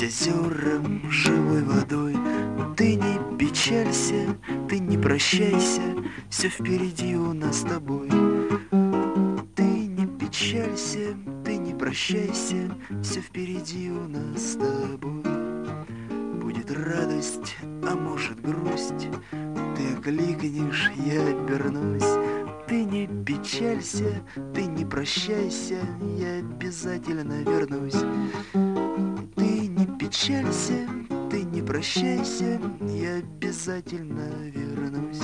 озером, живой водой. Ты не печалься, ты не прощайся, все впереди у нас с тобой. Ты не печалься, ты не прощайся, все впереди у нас с тобой. Будет радость, а может грусть, ты окликнешь, я обернусь. Ты не печалься, ты не прощайся, я обязательно вернусь. Ты не печалься, ты не прощайся, я обязательно вернусь.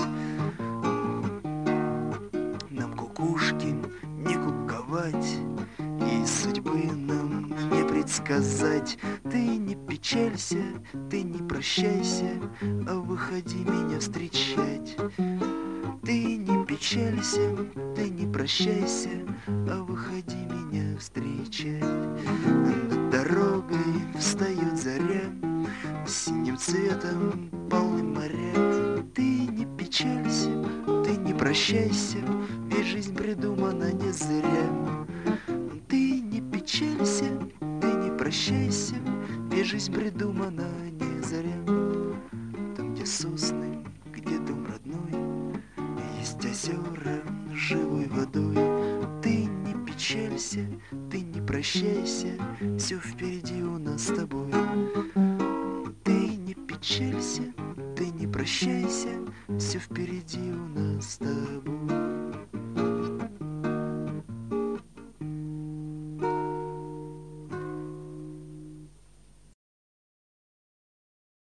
Нам кукушки не куковать, и судьбы нам не предсказать. Ты не печалься, ты не прощайся, а выходи меня встречать. Ты не печалься, ты не прощайся, а выходи меня встречать. Над дорогой встает заря, синим цветом полны моря. Ты не печалься, ты не прощайся, ведь жизнь придумана не зря. Ты не печалься, ты не прощайся, ведь жизнь придумана не зря. Там, где сосны, где дом родной, есть озера живой водой. Ты не печалься, ты не прощайся, все впереди у нас с тобой. Ты не печалься, ты не прощайся, все впереди у нас с тобой.